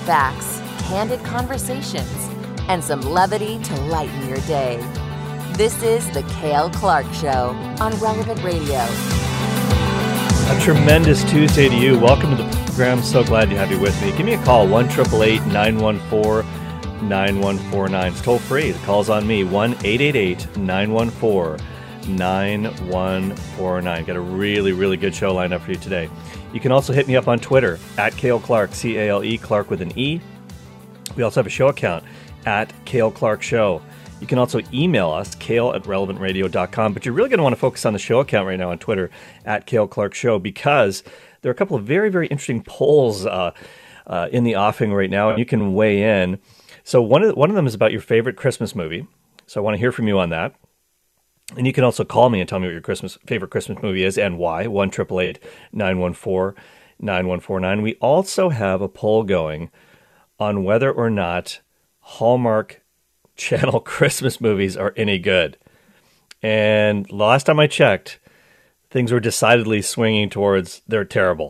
facts, candid conversations, and some levity to lighten your day. This is The Cale Clark Show on Relevant Radio. A tremendous Tuesday to you. Welcome to the program. So glad to have you with me. Give me a call, 1-888-914-9149. It's toll free. The call's on me, 1-888-914-9149. Got a really, really good show lined up for you today. You can also hit me up on Twitter, at Cale Clark, C-A-L-E, Clark with an E. We also have a show account, at Cale Clark Show. You can also email us, cale@relevantradio.com, but you're really going to want to focus on the show account right now on Twitter, at Cale Clark Show, because there are a couple of very, very interesting polls in the offing right now, and you can weigh in. So one of them is about your favorite Christmas movie, so I want to hear from you on that. And you can also call me and tell me what your favorite Christmas movie is and why, 1-888-914-9149. We also have a poll going on whether or not Hallmark Channel Christmas movies are any good. And last time I checked, things were decidedly swinging towards they're terrible.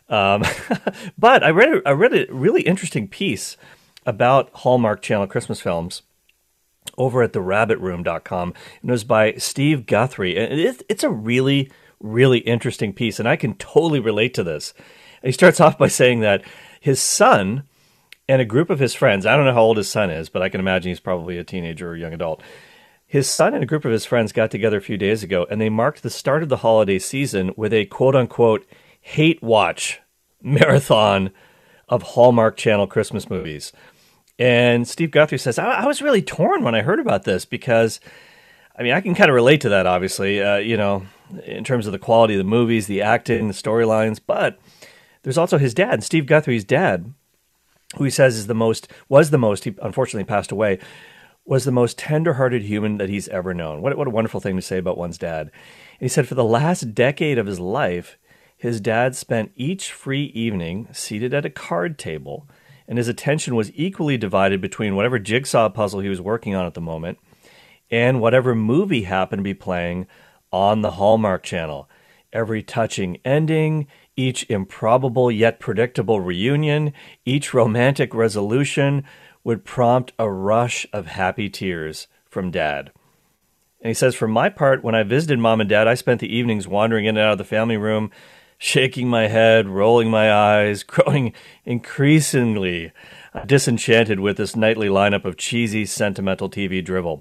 But I read a really interesting piece about Hallmark Channel Christmas films over at therabbitroom.com. And it was by Steve Guthrie. And it's a really, really interesting piece, and I can totally relate to this. And he starts off by saying that his son and a group of his friends, I don't know how old his son is, but I can imagine he's probably a teenager or a young adult. His son and a group of his friends got together a few days ago, and they marked the start of the holiday season with a quote-unquote hate watch marathon of Hallmark Channel Christmas movies. And Steve Guthrie says, I was really torn when I heard about this because, I mean, I can kind of relate to that, obviously, in terms of the quality of the movies, the acting, the storylines, but there's also his dad, Steve Guthrie's dad, who he says he unfortunately passed away, was the most tender-hearted human that he's ever known. What a wonderful thing to say about one's dad. And he said for the last decade of his life, his dad spent each free evening seated at a card table, and his attention was equally divided between whatever jigsaw puzzle he was working on at the moment and whatever movie happened to be playing on the Hallmark Channel. Every touching ending, each improbable yet predictable reunion, each romantic resolution would prompt a rush of happy tears from Dad. And he says, for my part, when I visited Mom and Dad, I spent the evenings wandering in and out of the family room, shaking my head, rolling my eyes, growing increasingly disenchanted with this nightly lineup of cheesy, sentimental TV drivel.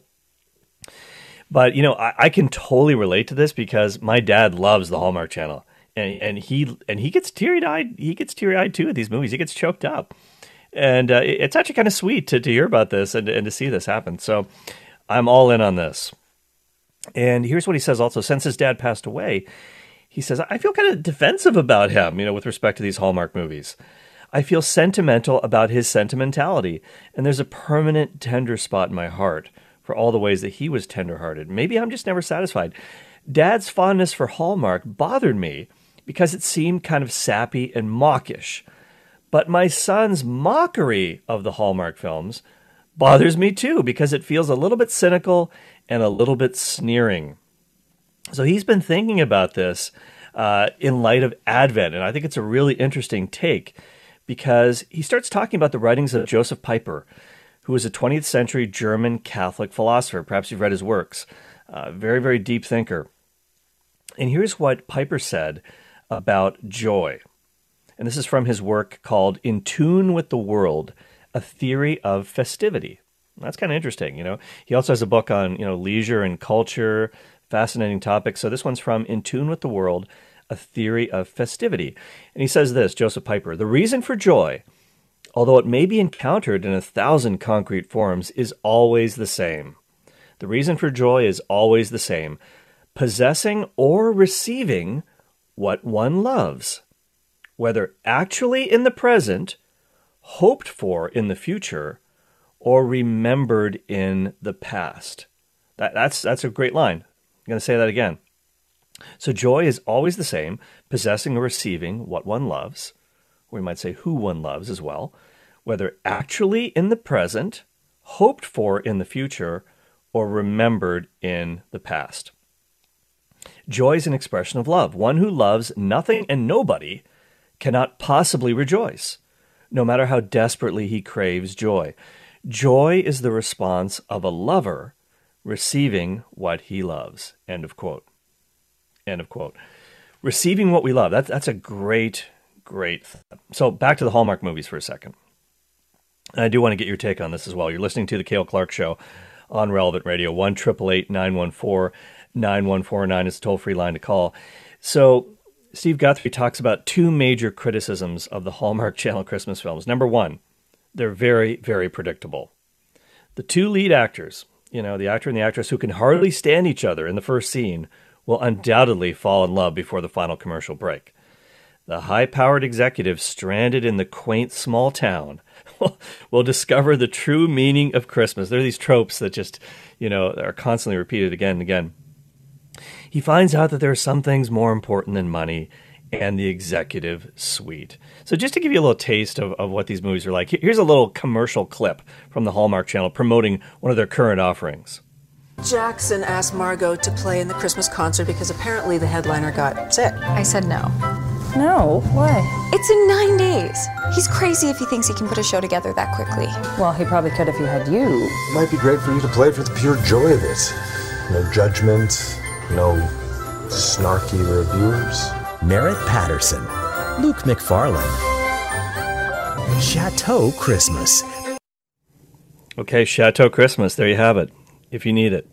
But, I can totally relate to this because my dad loves the Hallmark Channel. And he gets teary-eyed. He gets teary-eyed, too, at these movies. He gets choked up. And it's actually kind of sweet to hear about this and to see this happen. So I'm all in on this. And here's what he says also. Since his dad passed away, he says, I feel kind of defensive about him, with respect to these Hallmark movies. I feel sentimental about his sentimentality. And there's a permanent tender spot in my heart for all the ways that he was tender-hearted. Maybe I'm just never satisfied. Dad's fondness for Hallmark bothered me because it seemed kind of sappy and mawkish. But my son's mockery of the Hallmark films bothers me too because it feels a little bit cynical and a little bit sneering. So he's been thinking about this in light of Advent, and I think it's a really interesting take because he starts talking about the writings of Joseph Pieper, who was a 20th century German Catholic philosopher. Perhaps you've read his works. Very, very deep thinker. And here's what Pieper said about joy. And this is from his work called In Tune with the World, A Theory of Festivity. That's kind of interesting, He also has a book on, leisure and culture, fascinating topics. So this one's from In Tune with the World, A Theory of Festivity. And he says this, Joseph Pieper, the reason for joy, although it may be encountered in 1,000 concrete forms, is always the same. The reason for joy is always the same. Possessing or receiving what one loves, whether actually in the present, hoped for in the future, or remembered in the past. That's a great line. I'm going to say that again. So joy is always the same, possessing or receiving what one loves, or we might say who one loves as well, whether actually in the present, hoped for in the future, or remembered in the past. Joy is an expression of love. One who loves nothing and nobody cannot possibly rejoice, no matter how desperately he craves joy. Joy is the response of a lover receiving what he loves. End of quote. End of quote. Receiving what we love. That's a great thought. So back to the Hallmark movies for a second. And I do want to get your take on this as well. You're listening to The Cale Clark Show on Relevant Radio. 1-888-914-9149 is the toll-free line to call. So Steve Guthrie talks about two major criticisms of the Hallmark Channel Christmas films. Number one, they're very, very predictable. The two lead actors, the actor and the actress who can hardly stand each other in the first scene, will undoubtedly fall in love before the final commercial break. The high-powered executive stranded in the quaint small town will discover the true meaning of Christmas. There are these tropes that just, are constantly repeated again and again. He finds out that there are some things more important than money and the executive suite. So just to give you a little taste of what these movies are like, here's a little commercial clip from the Hallmark Channel promoting one of their current offerings. Jackson asked Margot to play in the Christmas concert because apparently the headliner got sick. I said no. No, why? It's in 9 days. He's crazy if he thinks he can put a show together that quickly. Well, he probably could if he had you. It might be great for you to play for the pure joy of it. No judgment, no snarky reviewers. Merritt Patterson, Luke McFarlane, Chateau Christmas. Okay, Chateau Christmas, there you have it, if you need it.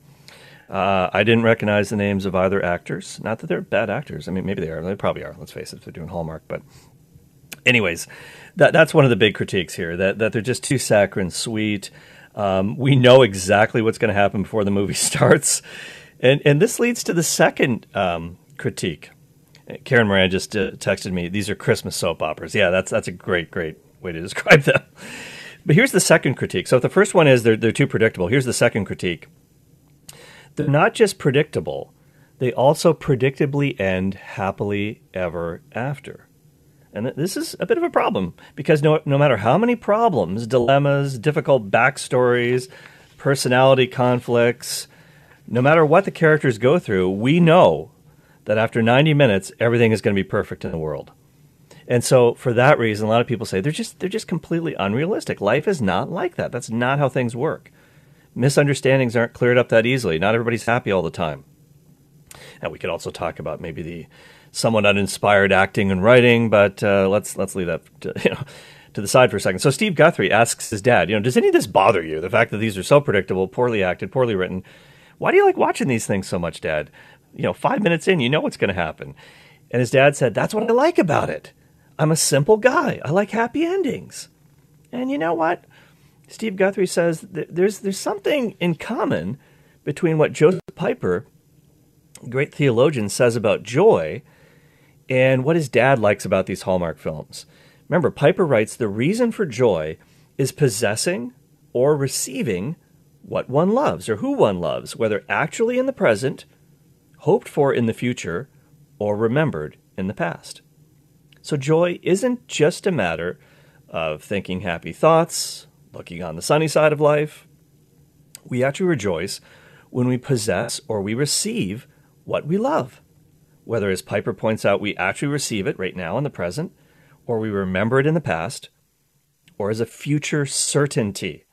I didn't recognize the names of either actors. Not that they're bad actors. I mean, maybe they are. They probably are, let's face it, if they're doing Hallmark. But anyways, that's one of the big critiques here, that they're just too saccharine sweet. We know exactly what's going to happen before the movie starts. And this leads to the second critique. Karen Moran just texted me, these are Christmas soap operas. Yeah, that's a great way to describe them. But here's the second critique. So if the first one is they're too predictable, here's the second critique. They're not just predictable, they also predictably end happily ever after. And this is a bit of a problem, because no matter how many problems, dilemmas, difficult backstories, personality conflicts, no matter what the characters go through, we know that after 90 minutes, everything is going to be perfect in the world. And so for that reason, a lot of people say they're just completely unrealistic. Life is not like that. That's not how things work. Misunderstandings aren't cleared up that easily. Not everybody's happy all the time. And we could also talk about maybe the somewhat uninspired acting and writing, but let's leave that to the side for a second. So Steve Guthrie asks his dad, does any of this bother you? The fact that these are so predictable, poorly acted, poorly written. Why do you like watching these things so much, Dad? 5 minutes in, you know what's going to happen. And his dad said, that's what I like about it. I'm a simple guy. I like happy endings. And you know what? Steve Guthrie says there's something in common between what Joseph Piper, great theologian, says about joy and what his dad likes about these Hallmark films. Remember, Piper writes, the reason for joy is possessing or receiving what one loves or who one loves, whether actually in the present, hoped for in the future, or remembered in the past. So joy isn't just a matter of thinking happy thoughts, looking on the sunny side of life. We actually rejoice when we possess or we receive what we love, whether, as Piper points out, we actually receive it right now in the present, or we remember it in the past, or as a future certainty.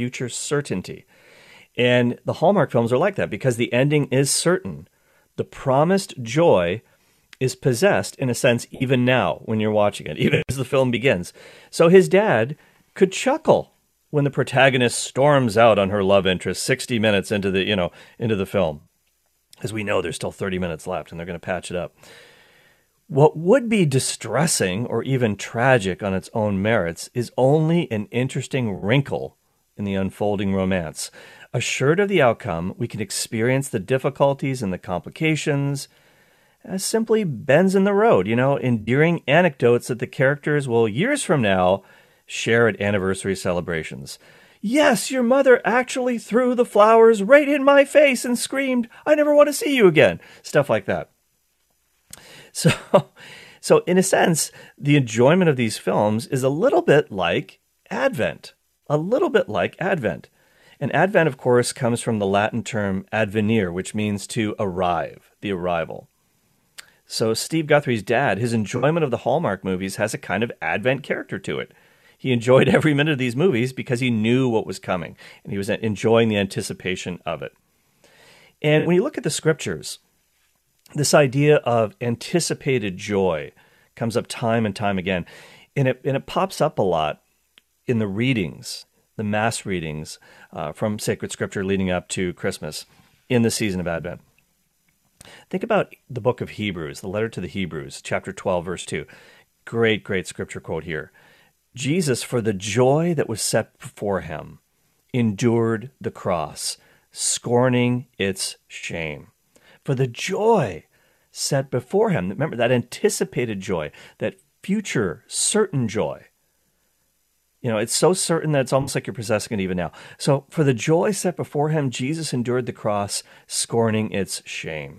And the Hallmark films are like that because the ending is certain. The promised joy is possessed, in a sense, even now when you're watching it, even as the film begins. So his dad could chuckle when the protagonist storms out on her love interest 60 minutes into the film. As we know, there's still 30 minutes left, and they're going to patch it up. What would be distressing or even tragic on its own merits is only an interesting wrinkle in the unfolding romance. Assured of the outcome, we can experience the difficulties and the complications as simply bends in the road, endearing anecdotes that the characters will, years from now, share at anniversary celebrations. Yes, your mother actually threw the flowers right in my face and screamed, I never want to see you again. Stuff like that. So in a sense, the enjoyment of these films is a little bit like Advent. And Advent, of course, comes from the Latin term advenire, which means to arrive, the arrival. So Steve Guthrie's dad, his enjoyment of the Hallmark movies has a kind of Advent character to it. He enjoyed every minute of these movies because he knew what was coming, and he was enjoying the anticipation of it. And when you look at the scriptures, this idea of anticipated joy comes up time and time again, and it pops up a lot in the readings, the mass readings from sacred scripture leading up to Christmas in the season of Advent. Think about the book of Hebrews, the letter to the Hebrews, chapter 12, verse 2. Great, great scripture quote here. Jesus, for the joy that was set before him, endured the cross, scorning its shame. For the joy set before him, remember that anticipated joy, that future certain joy. You know, it's so certain that it's almost like you're possessing it even now. So for the joy set before him, Jesus endured the cross, scorning its shame.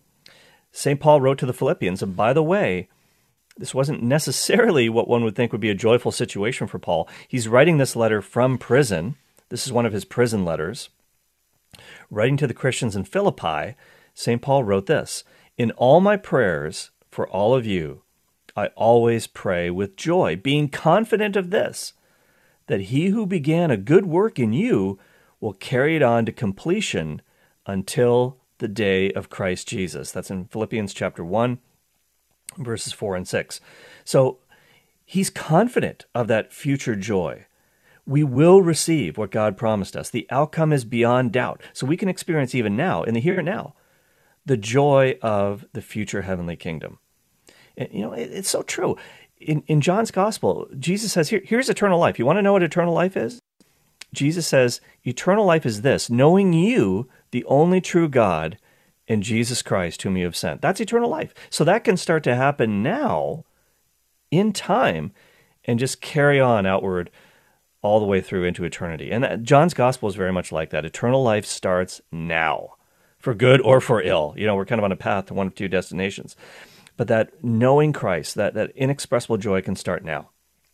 St. Paul wrote to the Philippians, and by the way, this wasn't necessarily what one would think would be a joyful situation for Paul. He's writing this letter from prison. This is one of his prison letters. Writing to the Christians in Philippi, St. Paul wrote this, "In all my prayers for all of you, I always pray with joy, being confident of this, that he who began a good work in you will carry it on to completion until the day of Christ Jesus." That's in Philippians chapter 1, verses 4 and 6. So he's confident of that future joy. We will receive what God promised us. The outcome is beyond doubt. So we can experience even now, in the here and now, the joy of the future heavenly kingdom. And, you know, it's so true. In John's gospel, Jesus says, here's eternal life. You want to know what eternal life is? Jesus says, eternal life is this, knowing you, the only true God, and Jesus Christ, whom you have sent. That's eternal life. So that can start to happen now, in time, and just carry on outward all the way through into eternity. And John's gospel is very much like that. Eternal life starts now, for good or for ill. You know, we're kind of on a path to one of two destinations. But that knowing Christ, that inexpressible joy can start now.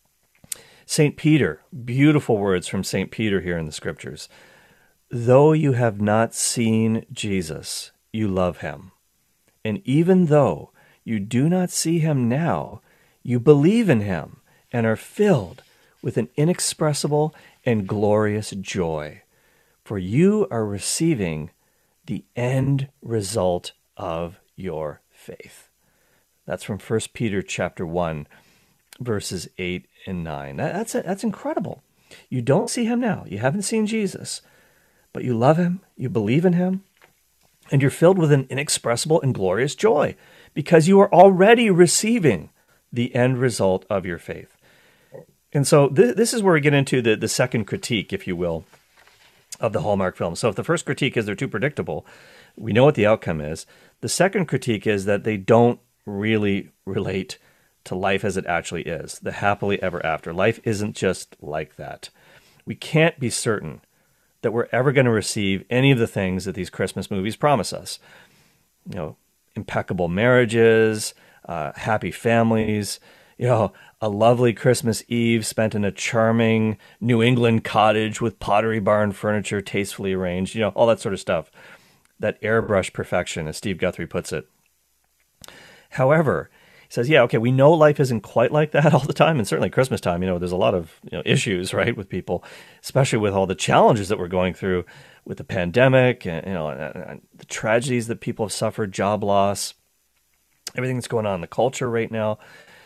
St. Peter, beautiful words from St. Peter here in the scriptures. Though you have not seen Jesus, you love him. And even though you do not see him now, you believe in him and are filled with an inexpressible and glorious joy. For you are receiving the end result of your faith. That's from 1 Peter chapter 1, verses 8 and 9. That's incredible. You don't see him now. You haven't seen Jesus. But you love him, you believe in him, and you're filled with an inexpressible and glorious joy because you are already receiving the end result of your faith. And so this is where we get into the second critique, if you will, of the Hallmark films. So if the first critique is they're too predictable, we know what the outcome is. The second critique is that they don't really relate to life as it actually is, the happily ever after. Life isn't just like that. We can't be certain that we're ever going to receive any of the things that these Christmas movies promise us. You know, impeccable marriages, happy families, you know, a lovely Christmas Eve spent in a charming New England cottage with Pottery Barn furniture tastefully arranged, you know, all that sort of stuff. That airbrush perfection, as Steve Guthrie puts it. However, he says, yeah, okay, we know life isn't quite like that all the time, and certainly Christmas time, you know, there's a lot of issues, right, with people, especially with all the challenges that we're going through with the pandemic, and and the tragedies that people have suffered, job loss, everything that's going on in the culture right now.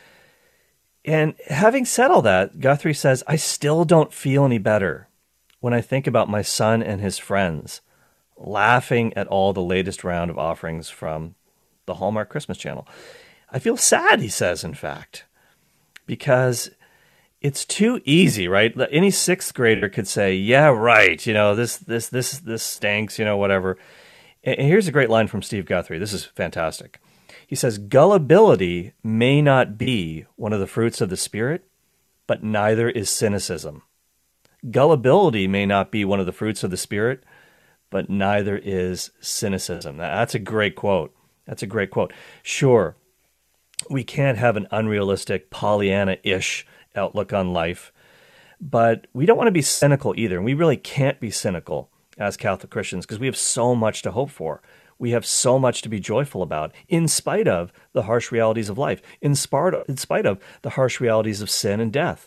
And having said all that, Guthrie says, I still don't feel any better when I think about my son and his friends laughing at all the latest round of offerings from the Hallmark Christmas Channel. I feel sad, he says, in fact, because it's too easy, right? Any sixth grader could say, yeah, right, this stinks, whatever. And here's a great line from Steve Guthrie. This is fantastic. He says, gullibility may not be one of the fruits of the Spirit, but neither is cynicism. Gullibility may not be one of the fruits of the Spirit, but neither is cynicism. That's a great quote. That's a great quote. Sure, we can't have an unrealistic Pollyanna-ish outlook on life, but we don't want to be cynical either. And we really can't be cynical as Catholic Christians because we have so much to hope for. We have so much to be joyful about in spite of the harsh realities of life, in spite of the harsh realities of sin and death.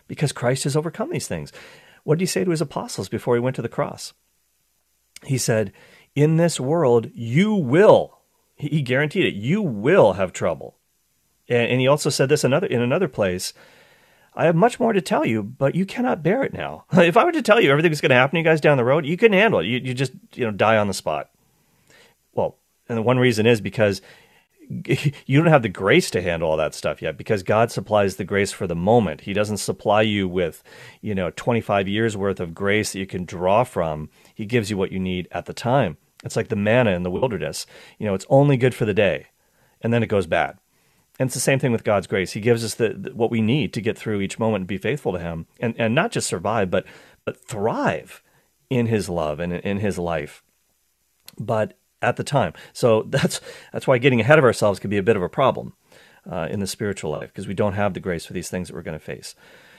because Christ has overcome these things. What did he say to his apostles before he went to the cross? He said, in this world, you will, he guaranteed it, you will have trouble. And he also said this in another place, I have much more to tell you, but you cannot bear it now. If I were to tell you everything that's going to happen to you guys down the road, you couldn't handle it. You just die on the spot. Well, and the one reason is because you don't have the grace to handle all that stuff yet, because God supplies the grace for the moment. He doesn't supply you with 25 years worth of grace that you can draw from. He gives you what you need at the time. It's like the manna in the wilderness. It's only good for the day, and then it goes bad. And it's the same thing with God's grace. He gives us what we need to get through each moment and be faithful to him, and not just survive, but thrive in his love and in his life. But at the time. So that's why getting ahead of ourselves can be a bit of a problem in the spiritual life, because we don't have the grace for these things that we're going to face.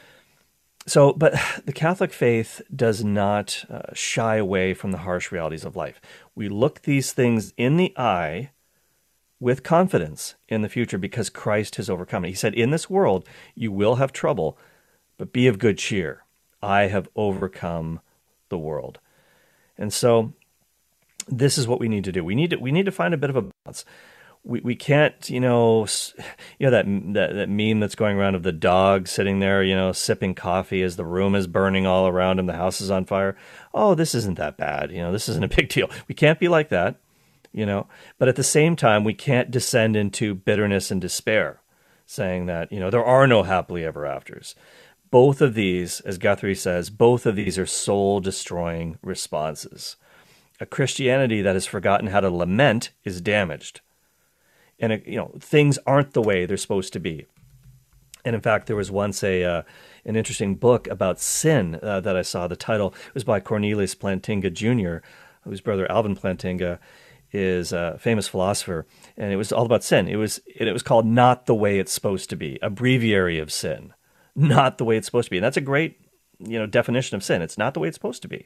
So, but the Catholic faith does not shy away from the harsh realities of life. We look these things in the eye with confidence in the future because Christ has overcome it. He said, in this world, you will have trouble, but be of good cheer. I have overcome the world. And so this is what we need to do. We need to find a bit of a balance. We can't, that meme that's going around of the dog sitting there, sipping coffee as the room is burning all around him, the house is on fire. Oh, this isn't that bad. This isn't a big deal. We can't be like that, But at the same time, we can't descend into bitterness and despair, saying that, there are no happily ever afters. Both of these, as Guthrie says, both of these are soul-destroying responses. A Christianity that has forgotten how to lament is damaged. And, things aren't the way they're supposed to be. And in fact, there was once an interesting book about sin that I saw. The title was by Cornelius Plantinga Jr., whose brother Alvin Plantinga is a famous philosopher. And it was all about sin. It was called Not the Way It's Supposed to Be, a breviary of sin. Not the way it's supposed to be. And that's a great, definition of sin. It's not the way it's supposed to be.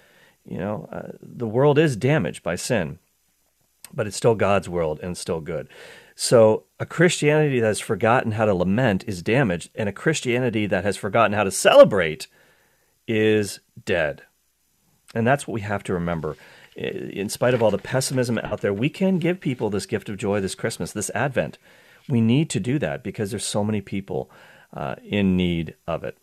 The world is damaged by sin, but it's still God's world and still good. So a Christianity that has forgotten how to lament is damaged, and a Christianity that has forgotten how to celebrate is dead. And that's what we have to remember. In spite of all the pessimism out there, we can give people this gift of joy this Christmas, this Advent. We need to do that because there's so many people in need of it.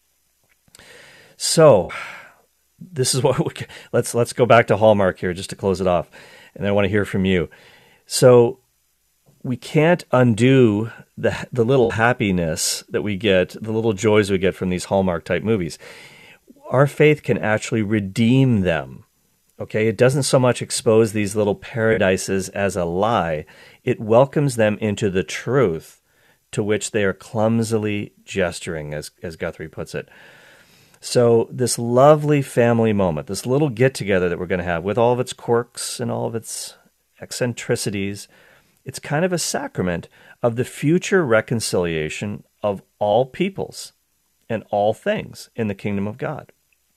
So this is what let's go back to Hallmark here just to close it off, and then I want to hear from you. So we can't undo the little happiness that we get, the little joys we get from these Hallmark type movies. Our faith can actually redeem them. Okay, it doesn't so much expose these little paradises as a lie. It welcomes them into the truth to which they are clumsily gesturing, as Guthrie puts it. So this lovely family moment, this little get-together that we're going to have with all of its quirks and all of its eccentricities, it's kind of a sacrament of the future reconciliation of all peoples and all things in the kingdom of God.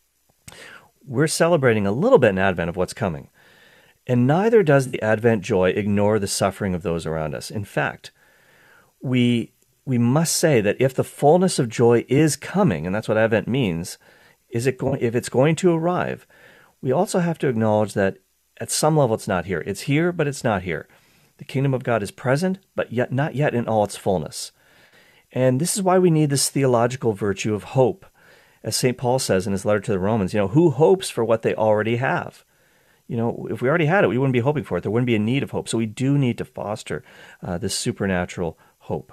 We're celebrating a little bit in Advent of what's coming, and neither does the Advent joy ignore the suffering of those around us. In fact, we must say that if the fullness of joy is coming, and that's what Advent means, if it's going to arrive, we also have to acknowledge that at some level it's not here. It's here, but it's not here. The kingdom of God is present, but yet not yet in all its fullness. And this is why we need this theological virtue of hope. As St. Paul says in his letter to the Romans, who hopes for what they already have? If we already had it, we wouldn't be hoping for it. There wouldn't be a need of hope. So we do need to foster this supernatural hope.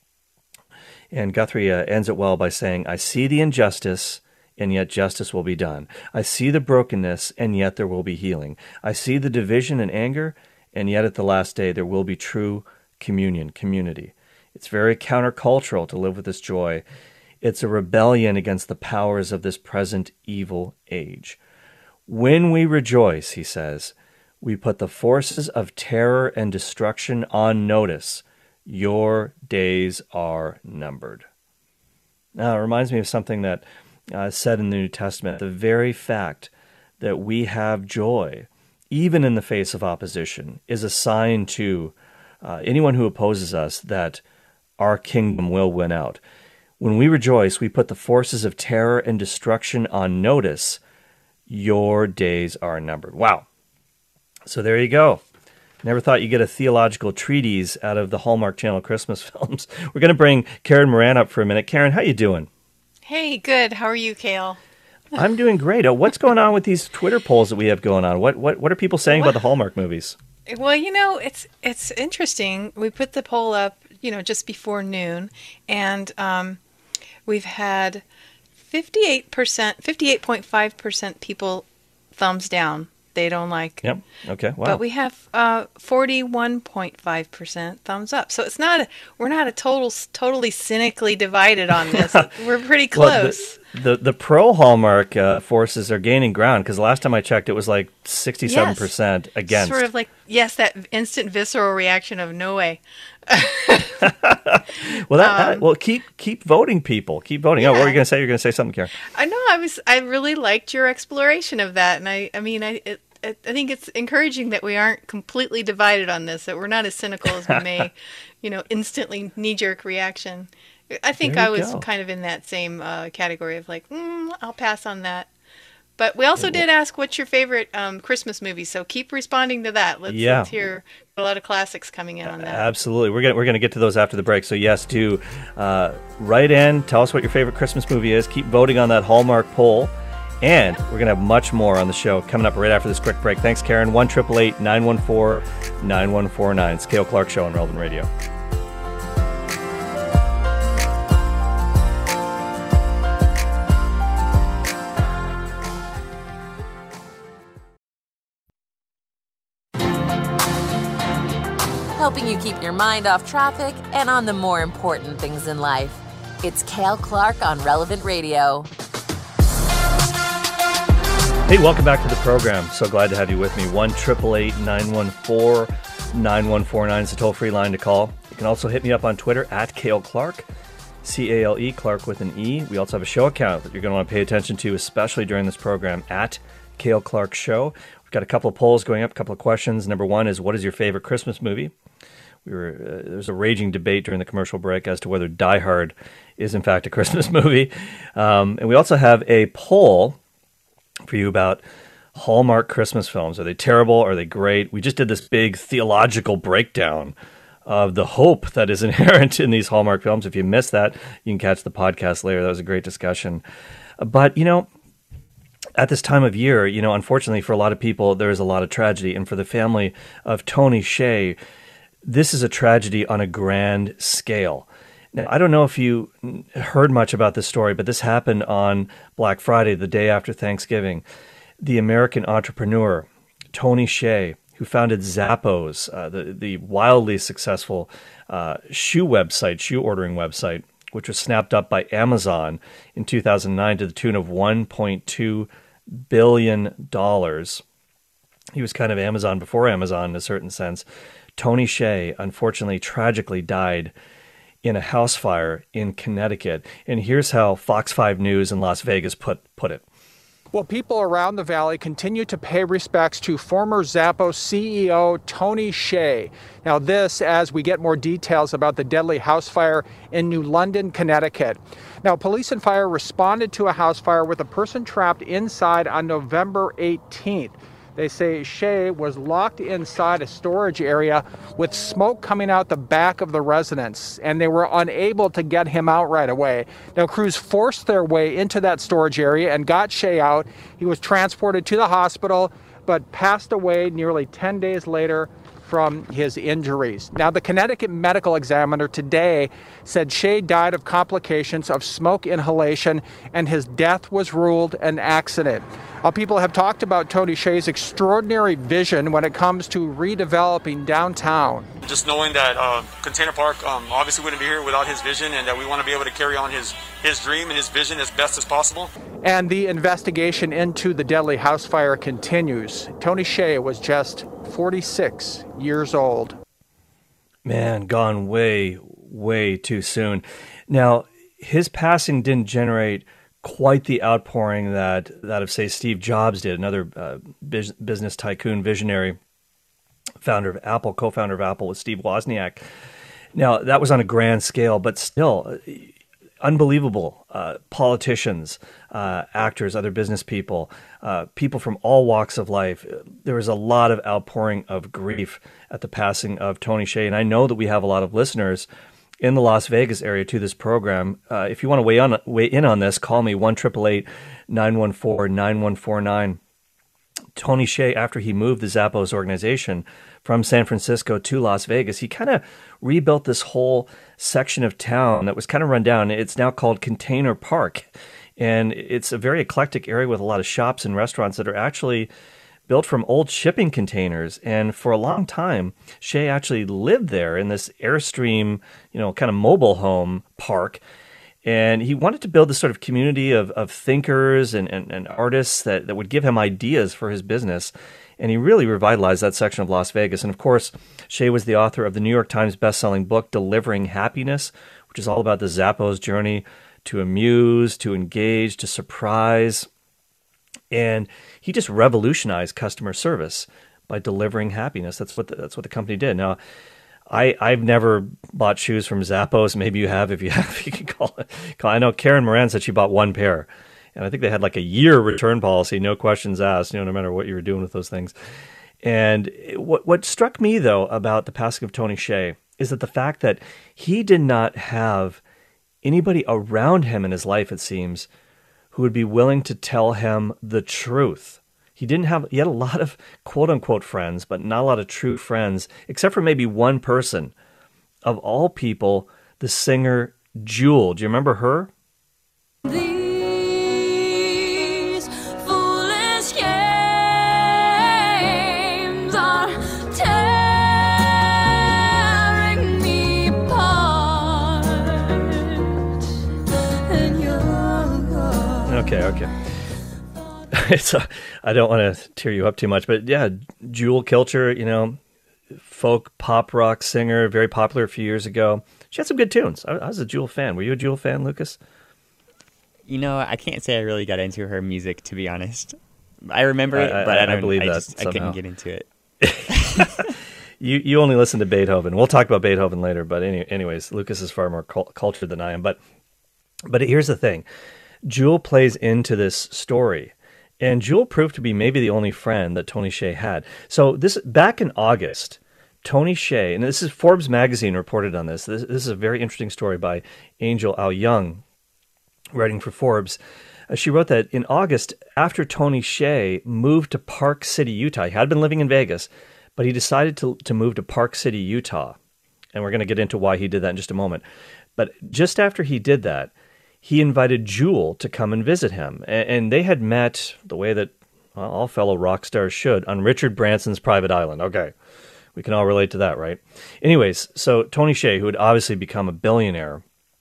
And Guthrie ends it well by saying, I see the injustice, and yet justice will be done. I see the brokenness, and yet there will be healing. I see the division and anger, and yet at the last day there will be true community. It's very countercultural to live with this joy. It's a rebellion against the powers of this present evil age. When we rejoice, he says, we put the forces of terror and destruction on notice. Your days are numbered. Now, it reminds me of something that is said in the New Testament. The very fact that we have joy, even in the face of opposition, is a sign to anyone who opposes us that our kingdom will win out. When we rejoice, we put the forces of terror and destruction on notice. Your days are numbered. Wow. So there you go. Never thought you'd get a theological treatise out of the Hallmark Channel Christmas films. We're going to bring Karen Moran up for a minute. Karen, how you doing? Hey, good. How are you, Cale? I'm doing great. What's going on with these Twitter polls that we have going on? What are people saying about the Hallmark movies? Well, it's interesting. We put the poll up, just before noon, and we've had 58.5% people thumbs down. They don't like. Yep. Okay. Wow. But we have 41.5% thumbs up. So we're not totally cynically divided on this. We're pretty close. Well, the pro Hallmark forces are gaining ground, because last time I checked, it was like 67% against. Sort of like, yes, that instant visceral reaction of no way. Well, keep voting, people. Keep voting. Yeah. Oh, what were you going to say? You're going to say something, Karen. I know. I really liked your exploration of that, and I think it's encouraging that we aren't completely divided on this. That we're not as cynical as we may, instantly knee-jerk reaction. I think I was kind of in that same category of like, I'll pass on that. But we also did ask, what's your favorite Christmas movie? So keep responding to that. Let's hear a lot of classics coming in on that. Absolutely. We're gonna get to those after the break. So yes, do write in. Tell us what your favorite Christmas movie is. Keep voting on that Hallmark poll. And we're going to have much more on the show coming up right after this quick break. Thanks, Karen. 1-888-914-9149. It's Cale Clark Show on Relevant Radio. Helping you keep your mind off traffic and on the more important things in life. It's Cale Clark on Relevant Radio. Hey, welcome back to the program. So glad to have you with me. 1-888-914-9149 is the toll-free line to call. You can also hit me up on Twitter at Cale Clark, C-A-L-E, Clark with an E. We also have a show account that you're going to want to pay attention to, especially during this program, at Cale Clark Show. We've got a couple of polls going up, a couple of questions. Number one is, what is your favorite Christmas movie? There was a raging debate during the commercial break as to whether Die Hard is, in fact, a Christmas movie. And we also have a poll for you about Hallmark Christmas films. Are they terrible? Are they great? We just did this big theological breakdown of the hope that is inherent in these Hallmark films. If you missed that, you can catch the podcast later. That was a great discussion. But, at this time of year, unfortunately for a lot of people, there is a lot of tragedy. And for the family of Tony Hsieh, this is a tragedy on a grand scale. Now, I don't know if you heard much about this story, but this happened on Black Friday, the day after Thanksgiving. The American entrepreneur, Tony Hsieh, who founded Zappos, the wildly successful shoe ordering website, which was snapped up by Amazon in 2009 to the tune of $1.2 billion. He was kind of Amazon before Amazon in a certain sense. Tony Hsieh, unfortunately, tragically died in a house fire in Connecticut. And here's how Fox 5 News in Las Vegas put it. Well, people around the valley continue to pay respects to former Zappos CEO Tony Hsieh. Now this, as we get more details about the deadly house fire in New London, Connecticut. Now, police and fire responded to a house fire with a person trapped inside on November 18th. They say Hsieh was locked inside a storage area with smoke coming out the back of the residence, and they were unable to get him out right away. Now, crews forced their way into that storage area and got Hsieh out. He was transported to the hospital, but passed away nearly 10 days later from his injuries. Now, the Connecticut Medical Examiner today said Hsieh died of complications of smoke inhalation, and his death was ruled an accident. People have talked about Tony Hsieh's extraordinary vision when it comes to redeveloping downtown. Just knowing that Container Park obviously wouldn't be here without his vision, and that we want to be able to carry on his dream and his vision as best as possible. And the investigation into the deadly house fire continues. Tony Hsieh was just 46 years old. Man, gone way, way too soon. Now, his passing didn't generate quite the outpouring that of, say, Steve Jobs did, another business tycoon, visionary, founder of Apple, co-founder of Apple with Steve Wozniak. Now, that was on a grand scale, but still, unbelievable politicians, actors, other business people, people from all walks of life. There was a lot of outpouring of grief at the passing of Tony Hsieh. And I know that we have a lot of listeners in the Las Vegas area to this program. If you want to weigh in on this, call me 1-888-914-9149. Tony Hsieh, after he moved the Zappos organization from San Francisco to Las Vegas, he kind of rebuilt this whole section of town that was kind of run down. It's now called Container Park, and it's a very eclectic area with a lot of shops and restaurants that are actually built from old shipping containers. And for a long time, Hsieh actually lived there in this Airstream, kind of mobile home park. And he wanted to build this sort of community of thinkers and artists that would give him ideas for his business. And he really revitalized that section of Las Vegas. And of course, Hsieh was the author of the New York Times bestselling book, Delivering Happiness, which is all about the Zappos journey to amuse, to engage, to surprise. And he just revolutionized customer service by delivering happiness. That's what the company did. Now, I've never bought shoes from Zappos. Maybe you have. If you have, you can call it. I know Karen Moran said she bought one pair. And I think they had like a year return policy, no questions asked, no matter what you were doing with those things. And what struck me, though, about the passing of Tony Hsieh is that the fact that he did not have anybody around him in his life, it seems, who would be willing to tell him the truth. He had a lot of quote-unquote friends, but not a lot of true friends, except for maybe one person. Of all people, the singer Jewel. Do you remember her? These foolish games are tearing me apart. And you're Okay. I don't want to tear you up too much, but yeah, Jewel Kilcher, folk pop rock singer, very popular a few years ago. She had some good tunes. I was a Jewel fan. Were you a Jewel fan, Lucas? I can't say I really got into her music, to be honest. I remember it, but I believe I couldn't get into it. You only listen to Beethoven. We'll talk about Beethoven later, but anyways, Lucas is far more cultured than I am. But here's the thing. Jewel plays into this story. And Jewel proved to be maybe the only friend that Tony Hsieh had. So back in August, Tony Hsieh, and this is Forbes magazine reported on this. This is a very interesting story by Angel Au-Young, writing for Forbes. She wrote that in August, after Tony Hsieh moved to Park City, Utah, he had been living in Vegas, but he decided to move to Park City, Utah. And we're going to get into why he did that in just a moment. But just after he did that, he invited Jewel to come and visit him. And they had met the way that all fellow rock stars should on Richard Branson's private island. Okay, we can all relate to that, right? Anyways, so Tony Hsieh, who had obviously become a billionaire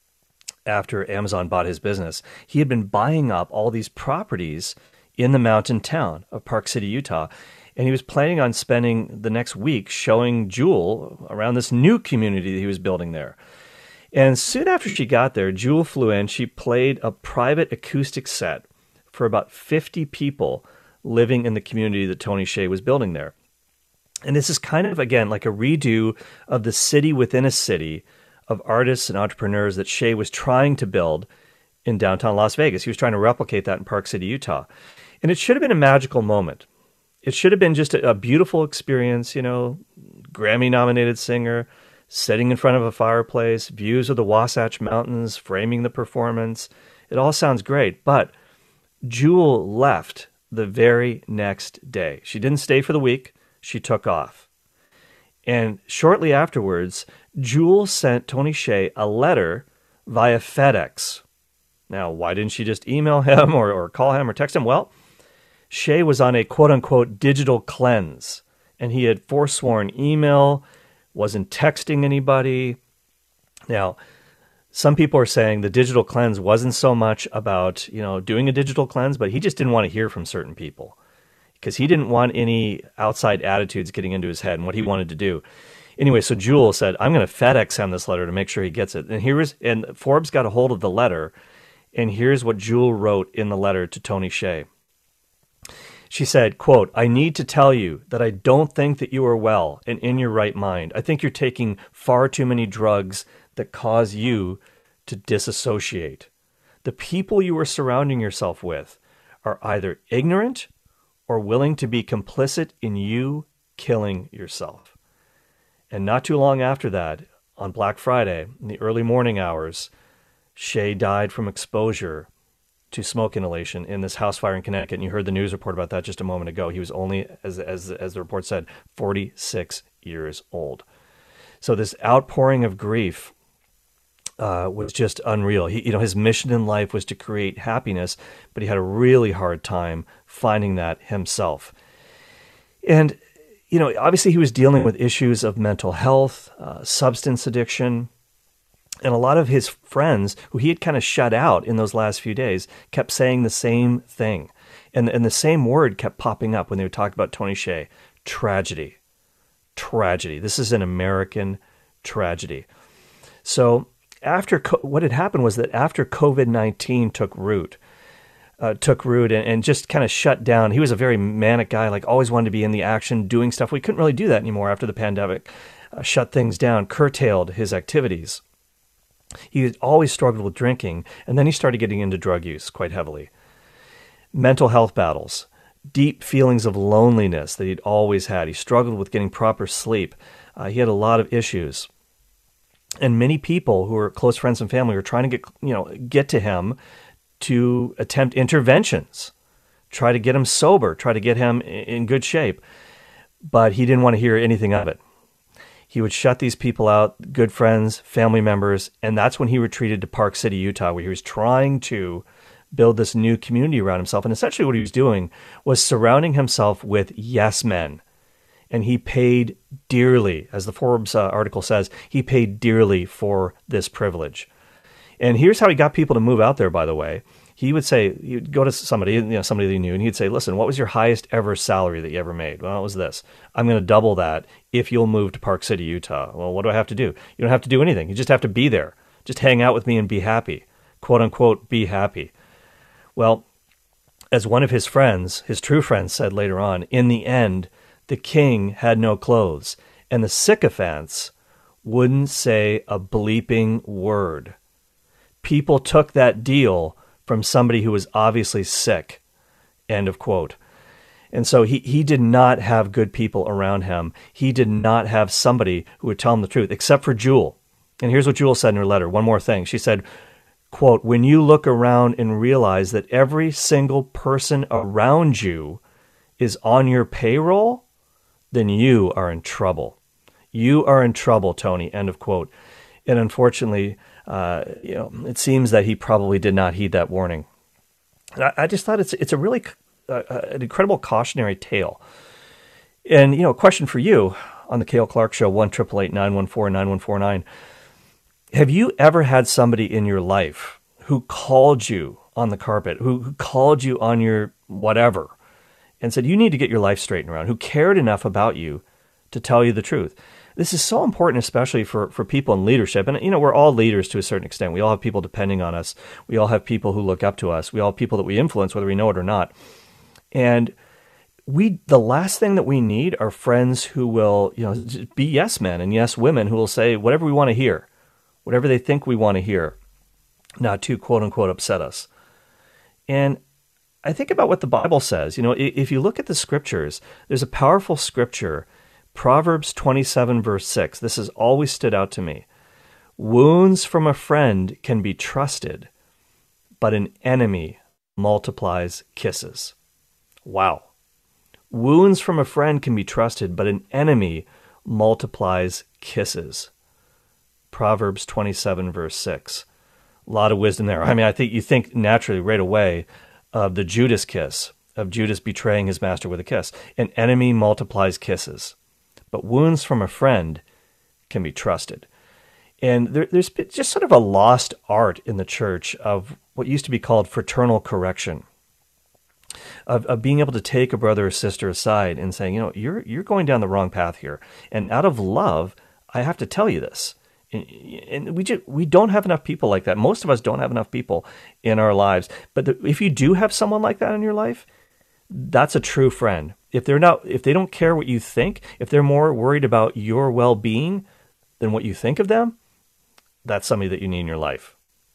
after Amazon bought his business, he had been buying up all these properties in the mountain town of Park City, Utah. And he was planning on spending the next week showing Jewel around this new community that he was building there. And soon after she got there, Jewel flew in. She played a private acoustic set for about 50 people living in the community that Tony Hsieh was building there. And this is kind of, again, like a redo of the city within a city of artists and entrepreneurs that Hsieh was trying to build in downtown Las Vegas. He was trying to replicate that in Park City, Utah. And it should have been a magical moment. It should have been just a beautiful experience, Grammy-nominated singer, sitting in front of a fireplace, views of the Wasatch Mountains, framing the performance. It all sounds great, but Jewel left the very next day. She didn't stay for the week. She took off. And shortly afterwards, Jewel sent Tony Hsieh a letter via FedEx. Now, why didn't she just email him or call him or text him? Well, Hsieh was on a quote-unquote digital cleanse, and he had forsworn email, wasn't texting anybody. Now, some people are saying the digital cleanse wasn't so much about, doing a digital cleanse, but he just didn't want to hear from certain people because he didn't want any outside attitudes getting into his head and what he wanted to do. Anyway, so Jewel said, I'm going to FedEx him this letter to make sure he gets it. And Forbes got a hold of the letter, and here's what Jewel wrote in the letter to Tony Hsieh. She said, quote, I need to tell you that I don't think that you are well and in your right mind. I think you're taking far too many drugs that cause you to to disassociate. The people you are surrounding yourself with are either ignorant or willing to be complicit in you killing yourself. And not too long after that, on Black Friday, in the early morning hours, Shay died from exposure to smoke inhalation in this house fire in Connecticut. And you heard the news report about that just a moment ago. He was only, as the report said, 46 years old. So this outpouring of grief was just unreal. His mission in life was to create happiness, but he had a really hard time finding that himself. And, obviously he was dealing with issues of mental health, substance addiction, and a lot of his friends who he had kind of shut out in those last few days kept saying the same thing. And the same word kept popping up when they would talk about Tony Hsieh: tragedy. Tragedy. This is an American tragedy. So what had happened was that after COVID-19 took root and just kind of shut down, he was a very manic guy, like always wanted to be in the action, doing stuff. We couldn't really do that anymore after the pandemic shut things down, curtailed his activities. He had always struggled with drinking, and then he started getting into drug use quite heavily. Mental health battles, deep feelings of loneliness that he'd always had. He struggled with getting proper sleep. He had a lot of issues. And many people who were close friends and family were trying to get to him to attempt interventions, try to get him sober, try to get him in good shape. But he didn't want to hear anything of it. He would shut these people out, good friends, family members, and that's when he retreated to Park City, Utah, where he was trying to build this new community around himself. And essentially what he was doing was surrounding himself with yes men. And he paid dearly, as the Forbes article says, he paid dearly for this privilege. And here's how he got people to move out there, by the way. He would say, he'd go to somebody that he knew, and he'd say, listen, what was your highest ever salary that you ever made? Well, it was this. I'm going to double that if you'll move to Park City, Utah. Well, what do I have to do? You don't have to do anything. You just have to be there. Just hang out with me and be happy. Quote unquote, be happy. Well, as one of his friends, his true friends, said later on, in the end, the king had no clothes, and the sycophants wouldn't say a bleeping word. People took that deal from somebody who was obviously sick, end of quote. And so he did not have good people around him. He did not have somebody who would tell him the truth, except for Jewel. And here's what Jewel said in her letter. One more thing. She said, quote, when you look around and realize that every single person around you is on your payroll, then you are in trouble. You are in trouble, Tony, end of quote. And unfortunately, it seems that he probably did not heed that warning. And I just thought it's a really an incredible cautionary tale. And, a question for you on the Cale Clark Show, 1-888-914-9149. Have you ever had somebody in your life who called you on the carpet, who called you on your whatever, and said, you need to get your life straightened around, who cared enough about you to tell you the truth? This is so important, especially for people in leadership. And, we're all leaders to a certain extent. We all have people depending on us. We all have people who look up to us. We all have people that we influence, whether we know it or not. And the last thing that we need are friends who will, be yes men and yes women who will say whatever we want to hear, whatever they think we want to hear, not to quote unquote upset us. And I think about what the Bible says. If you look at the scriptures, there's a powerful scripture, Proverbs 27 verse 6. This has always stood out to me. Wounds from a friend can be trusted, but an enemy multiplies kisses. Wow. Wounds from a friend can be trusted, but an enemy multiplies kisses. Proverbs 27 verse 6. A lot of wisdom there. I mean, I think you think naturally right away of the Judas kiss, of Judas betraying his master with a kiss. An enemy multiplies kisses, but wounds from a friend can be trusted. And there's just sort of a lost art in the church of what used to be called fraternal correction, of being able to take a brother or sister aside and saying, you're going down the wrong path here. And out of love, I have to tell you this. And we don't have enough people like that. Most of us don't have enough people in our lives. But if you do have someone like that in your life, that's a true friend. If they don't care what you think, if they're more worried about your well-being than what you think of them, that's somebody that you need in your life.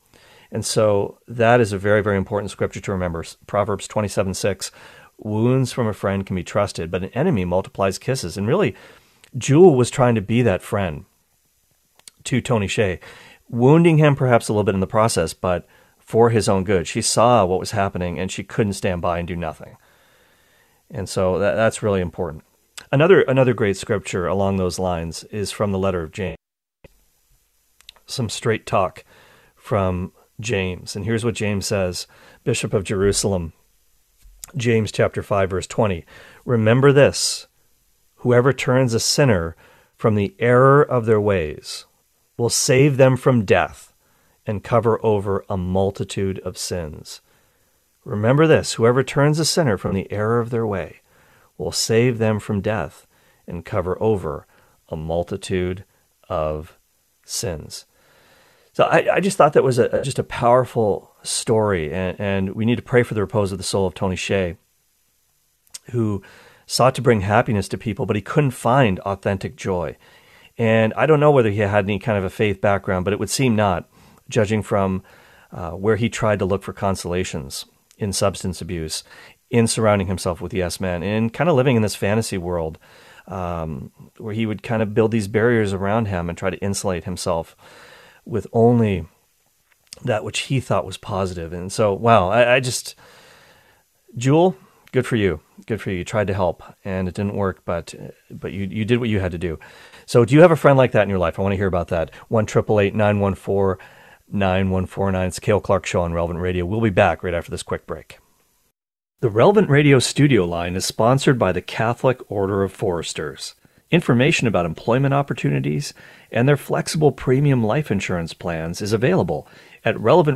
And so that is a very, very important scripture to remember. Proverbs 27:6, wounds from a friend can be trusted, but an enemy multiplies kisses. And really, Jewel was trying to be that friend to Tony Hsieh, wounding him perhaps a little bit in the process, but for his own good. She saw what was happening, and she couldn't stand by and do nothing. And so that's really important. Another great scripture along those lines is from the letter of James. Some straight talk from James. And here's what James says, Bishop of Jerusalem, James chapter 5, verse 20. Remember this, whoever turns a sinner from the error of their ways will save them from death and cover over a multitude of sins. Remember this, whoever turns a sinner from the error of their way will save them from death and cover over a multitude of sins. So I just thought that was just a powerful story, and we need to pray for the repose of the soul of Tony Hsieh, who sought to bring happiness to people, but he couldn't find authentic joy. And I don't know whether he had any kind of a faith background, but it would seem not, judging from where he tried to look for consolations in substance abuse, in surrounding himself with yes men, and kind of living in this fantasy world where he would kind of build these barriers around him and try to insulate himself with only that which he thought was positive. And so, wow, I just, Jewel, good for you. Good for you. You tried to help, and it didn't work, but you did what you had to do. So do you have a friend like that in your life? I want to hear about that. 1-888-914-9149. It's the Cale Clark Show on Relevant Radio. We'll be back right after this quick break. The Relevant Radio studio line is sponsored by the Catholic Order of Foresters. Information about employment opportunities and their flexible premium life insurance plans is available at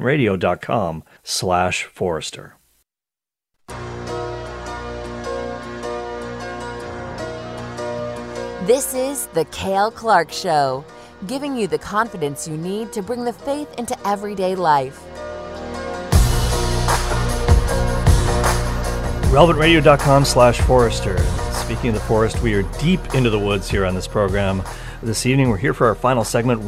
relevantradio.com/Forester. This is the Cale Clark Show, giving you the confidence you need to bring the faith into everyday life. relevantradio.com/Forester. Speaking of the forest, we are deep into the woods here on this program. This evening, we're here for our final segment,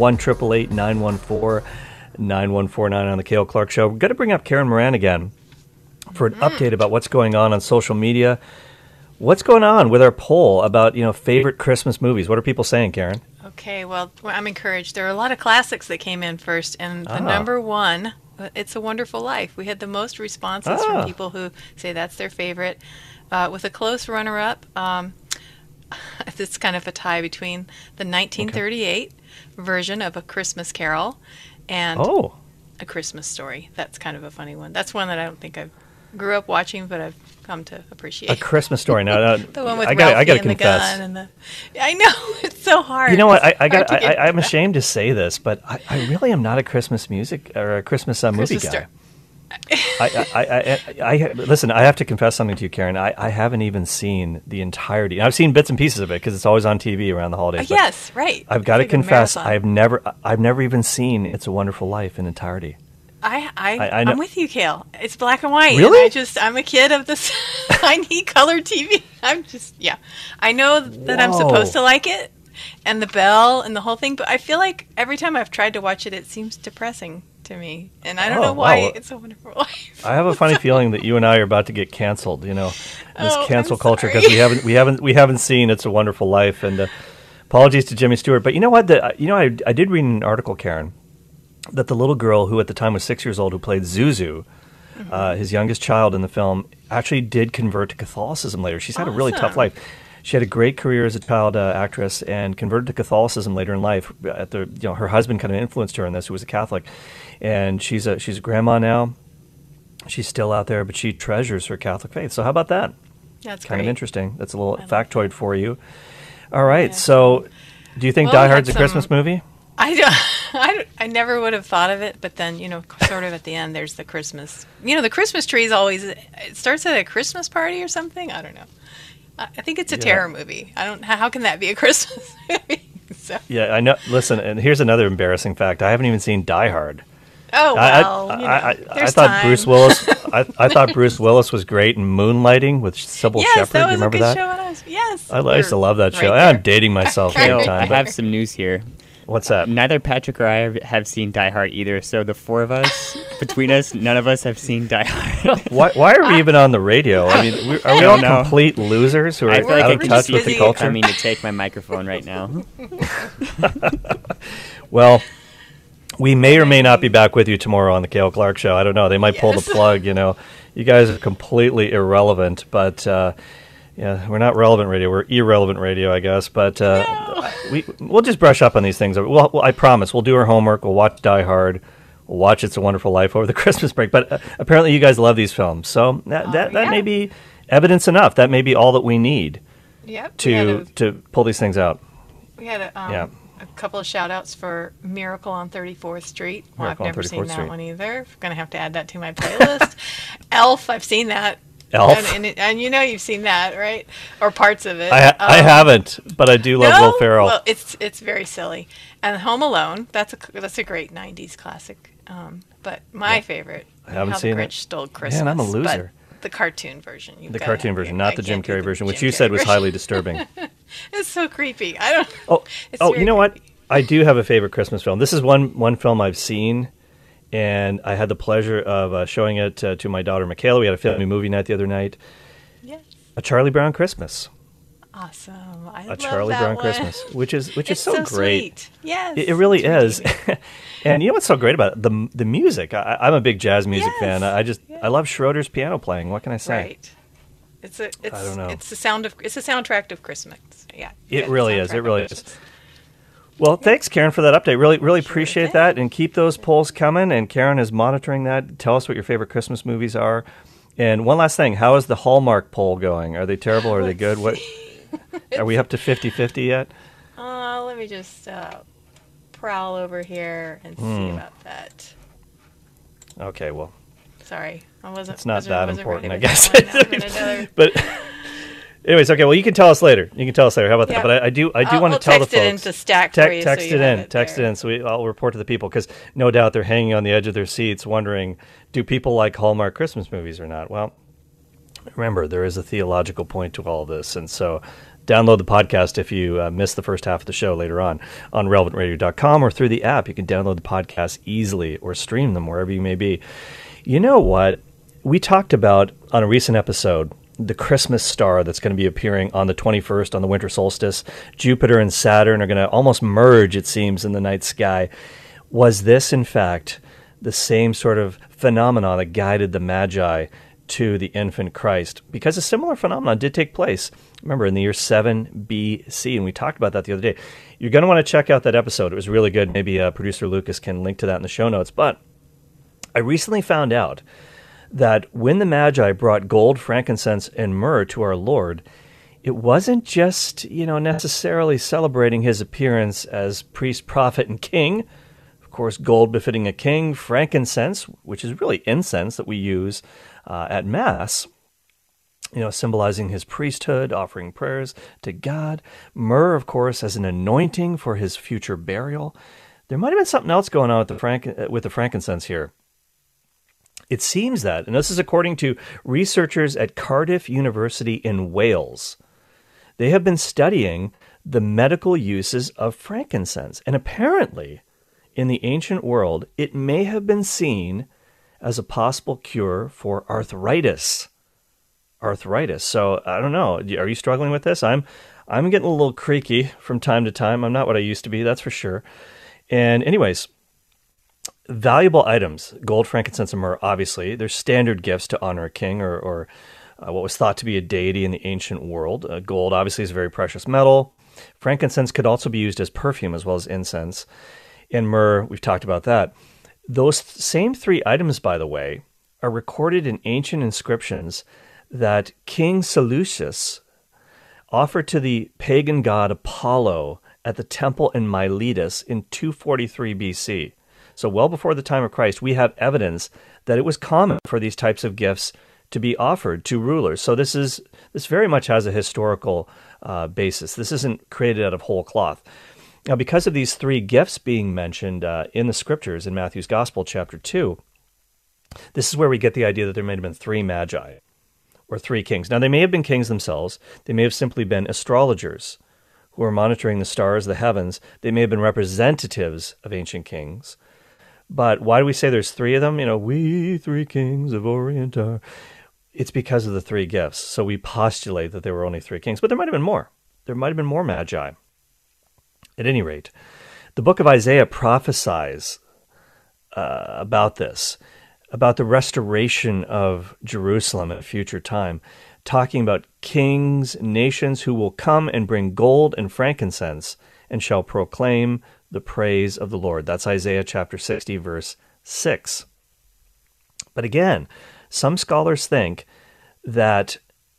1-888-914-9149 on the Cale Clark Show. We've got to bring up Karen Moran again for an update about what's going on social media. What's going on with our poll about, favorite Christmas movies? What are people saying, Karen? Okay, well, I'm encouraged. There are a lot of classics that came in first, and the number one, It's a Wonderful Life. We had the most responses from people who say that's their favorite, with a close runner-up. It's kind of a tie between the 1938 version of A Christmas Carol and A Christmas Story. That's kind of a funny one. That's one that I don't think I grew up watching, but I've come to appreciate. A Christmas Story. Now, the one with I Ralphie gotta and confess. the gun and the. I know, it's so hard. You know what? I'm ashamed to say this, but I really am not a Christmas music or a Christmas movie guy. Listen, I have to confess something to you, Karen. I haven't even seen the entirety. I've seen bits and pieces of it because it's always on TV around the holidays. Yes, right. I've got to confess, I've never even seen It's a Wonderful Life in entirety. I'm with you, Cale. It's black and white. Really? And I'm a kid of this. I need color TV. I know that I'm supposed to like it, and the bell and the whole thing, but I feel like every time I've tried to watch it, it seems depressing to me, and I don't know why. It's a Wonderful Life. I have a funny feeling that you and I are about to get canceled. This cancel culture because we haven't seen It's a Wonderful Life. And apologies to Jimmy Stewart, but you know what? I did read an article, Karen, that the little girl who at the time was 6 years old who played Zuzu, his youngest child in the film, actually did convert to Catholicism later. She's had a really tough life. She had a great career as a child actress and converted to Catholicism later in life. Her husband kind of influenced her in this, who was a Catholic, and she's a grandma now. She's still out there, but she treasures her Catholic faith. So how about that? That's kind great. of interesting. That's a little factoid for you. All right. So, do you think Die Hard's a Christmas movie? I never would have thought of it, but then, sort of at the end, there's the Christmas. The Christmas tree is always, it starts at a Christmas party or something. I don't know. I think it's a terror movie. How can that be a Christmas movie? So. Yeah, I know. Listen, and here's another embarrassing fact. I haven't even seen Die Hard. Oh, well, I thought time. Bruce Willis. I thought Bruce Willis was great in Moonlighting with Sybil Shepherd. That was you remember a good that? Show. Yes, I used to love that show. I'm dating myself every time. I have some news here. What's that? Neither Patrick or I have seen Die Hard either. So the four of us, between us, none of us have seen Die Hard. Why are we even on the radio? I mean, are we all complete losers who are out of touch with the culture? I mean, to take my microphone right now. Well, we may or may not be back with you tomorrow on the Cale Clark Show. I don't know. They might pull the plug, you know. You guys are completely irrelevant, but yeah, we're not relevant radio. We're irrelevant radio, I guess. But we'll just brush up on these things. Well, I promise. We'll do our homework. We'll watch Die Hard. We'll watch It's a Wonderful Life over the Christmas break. But apparently you guys love these films. So that may be evidence enough. That may be all that we need to pull these things out. We had a couple of shout-outs for Miracle on 34th Street. Well, I've never seen that one either. I'm going to have to add that to my playlist. Elf, I've seen that. Elf? And you know you've seen that, right? Or parts of it. I haven't, but I do love Will Ferrell. Well, it's very silly. And Home Alone, that's a great 90s classic. But my favorite, I haven't How seen the it. Grinch Stole Christmas. Man, I'm a loser. But the cartoon version. The cartoon version, not the Jim Carrey version, which you said was highly disturbing. It's so creepy. I don't. Oh, you know what? I do have a favorite Christmas film. This is one film I've seen, and I had the pleasure of showing it to my daughter Michaela. We had a family movie night the other night. Yes. A Charlie Brown Christmas. Awesome. I a love Charlie that Brown one. Christmas, which is so great. Sweet. Yes. It really is. And you know what's so great about it? The music. I'm a big jazz music fan. I love Schroeder's piano playing. What can I say? Right. I don't know. It's a soundtrack of Christmas. Yeah. It really is. It really is. Well, thanks, Karen, for that update. Really appreciate that, and keep those polls coming. And Karen is monitoring that. Tell us what your favorite Christmas movies are. And one last thing: how is the Hallmark poll going? Are they terrible? Or are they good? What? Are we up to 50-50 yet? Let me just prowl over here and see about that. Okay, well. Sorry, I wasn't. It's not that important, I guess. But. Anyways, okay. Well, you can tell us later. How about that? But I do want to tell the folks. Text it into Stack for you. Text it in. So I'll report to the people because no doubt they're hanging on the edge of their seats, wondering, do people like Hallmark Christmas movies or not? Well, remember there is a theological point to all of this, and so download the podcast if you missed the first half of the show later on relevantradio.com or through the app. You can download the podcast easily or stream them wherever you may be. You know what? We talked about on a recent episode the Christmas star that's going to be appearing on the 21st on the winter solstice. Jupiter and Saturn are going to almost merge, it seems, in the night sky. Was this, in fact, the same sort of phenomenon that guided the Magi to the infant Christ? Because a similar phenomenon did take place, remember, in the year 7 BC, and we talked about that the other day. You're going to want to check out that episode. It was really good. Maybe producer Lucas can link to that in the show notes. But I recently found out that when the Magi brought gold, frankincense, and myrrh to our Lord, it wasn't just, necessarily celebrating his appearance as priest, prophet, and king. Of course, gold befitting a king, frankincense, which is really incense that we use at Mass, symbolizing his priesthood, offering prayers to God. Myrrh, of course, as an anointing for his future burial. There might have been something else going on with the frankincense here. It seems that, and this is according to researchers at Cardiff University in Wales, they have been studying the medical uses of frankincense. And apparently, in the ancient world, it may have been seen as a possible cure for arthritis. So, I don't know. Are you struggling with this? I'm getting a little creaky from time to time. I'm not what I used to be, that's for sure. And anyways, valuable items, gold, frankincense, and myrrh, obviously. They're standard gifts to honor a king or what was thought to be a deity in the ancient world. Gold, obviously, is a very precious metal. Frankincense could also be used as perfume as well as incense. And myrrh, we've talked about that. Those same three items, by the way, are recorded in ancient inscriptions that King Seleucus offered to the pagan god Apollo at the temple in Miletus in 243 BC. So well before the time of Christ, we have evidence that it was common for these types of gifts to be offered to rulers. So this very much has a historical basis. This isn't created out of whole cloth. Now, because of these three gifts being mentioned in the scriptures in Matthew's Gospel, chapter 2, this is where we get the idea that there may have been three magi or three kings. Now, they may have been kings themselves. They may have simply been astrologers who are monitoring the stars, the heavens. They may have been representatives of ancient kings. But why do we say there's 3 of them? We 3 kings of Orient are... It's because of the 3 gifts. So we postulate that there were only 3 kings. But there might have been more. There might have been more magi. At any rate, the book of Isaiah prophesies about this, about the restoration of Jerusalem at a future time, talking about kings, nations who will come and bring gold and frankincense and shall proclaim the praise of the Lord. That's Isaiah chapter 60, verse 6. But again, some scholars think that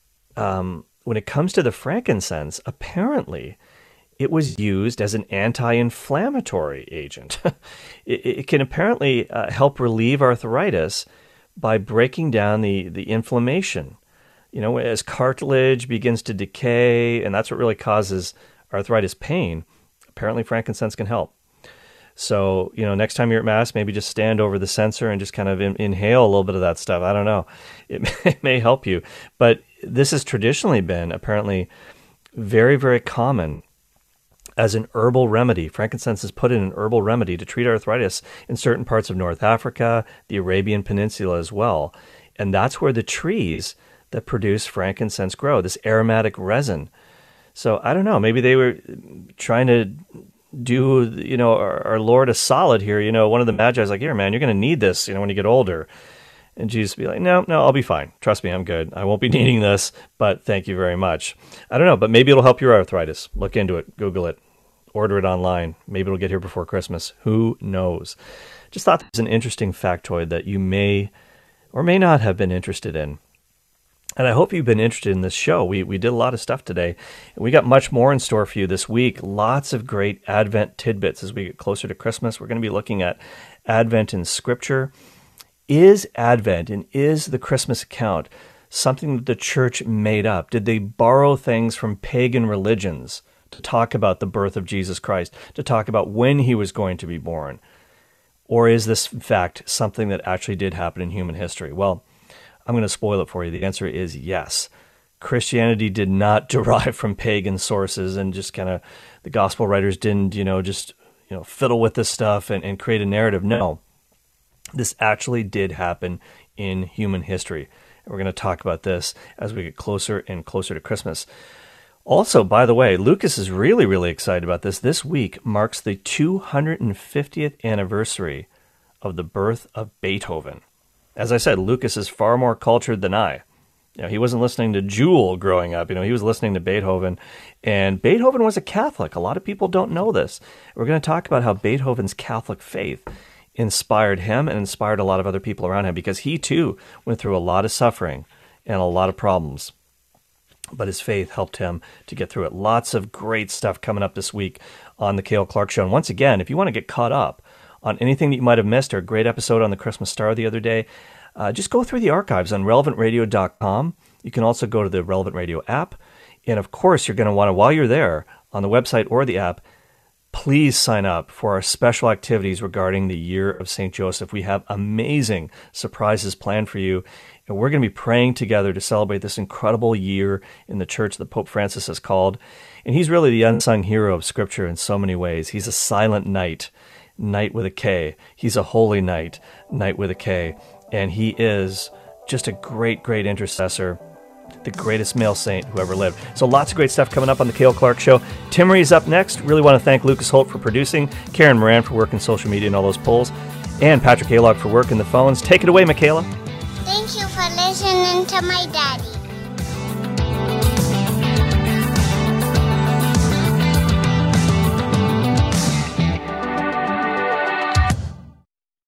when it comes to the frankincense, apparently it was used as an anti-inflammatory agent. It can apparently help relieve arthritis by breaking down the inflammation. As cartilage begins to decay, and that's what really causes arthritis pain, apparently frankincense can help. So, next time you're at Mass, maybe just stand over the censer and just kind of inhale a little bit of that stuff. I don't know. It may help you. But this has traditionally been apparently very, very common as an herbal remedy. Frankincense is put in an herbal remedy to treat arthritis in certain parts of North Africa, the Arabian Peninsula as well. And that's where the trees that produce frankincense grow, this aromatic resin. So I don't know, maybe they were trying to do, our Lord a solid here. One of the Magi is like, here, man, you're going to need this, when you get older. And Jesus would be like, no, I'll be fine. Trust me, I'm good. I won't be needing this, but thank you very much. I don't know, but maybe it'll help your arthritis. Look into it. Google it. Order it online. Maybe it'll get here before Christmas. Who knows? Just thought that was an interesting factoid that you may or may not have been interested in. And I hope you've been interested in this show. We did a lot of stuff today. And we got much more in store for you this week. Lots of great Advent tidbits as we get closer to Christmas. We're going to be looking at Advent in Scripture. Is Advent and is the Christmas account something that the church made up? Did they borrow things from pagan religions to talk about the birth of Jesus Christ, to talk about when he was going to be born? Or is this, in fact, something that actually did happen in human history? Well, I'm going to spoil it for you. The answer is yes. Christianity did not derive from pagan sources, and just kind of the gospel writers didn't, fiddle with this stuff and create a narrative. No, this actually did happen in human history. And we're going to talk about this as we get closer and closer to Christmas. Also, by the way, Lucas is really, really excited about this. This week marks the 250th anniversary of the birth of Beethoven. As I said, Lucas is far more cultured than I. He wasn't listening to Jewel growing up. He was listening to Beethoven. And Beethoven was a Catholic. A lot of people don't know this. We're going to talk about how Beethoven's Catholic faith inspired him and inspired a lot of other people around him, because he too went through a lot of suffering and a lot of problems. But his faith helped him to get through it. Lots of great stuff coming up this week on the Cale Clark Show. And once again, if you want to get caught up on anything that you might have missed, or a great episode on the Christmas Star the other day, just go through the archives on relevantradio.com. You can also go to the Relevant Radio app. And of course, you're going to want to, while you're there on the website or the app, please sign up for our special activities regarding the year of St. Joseph. We have amazing surprises planned for you. And we're going to be praying together to celebrate this incredible year in the church that Pope Francis has called. And he's really the unsung hero of Scripture in so many ways. He's a silent knight, knight with a K. He's a holy knight, knight with a K. And he is just a great, great intercessor, the greatest male saint who ever lived. So lots of great stuff coming up on the Cale Clark Show. Timmery is up next. Really want to thank Lucas Holt for producing, Karen Moran for working social media and all those polls, and Patrick Halog for working the phones. Take it away, Michaela. Thank you for listening to my daddy.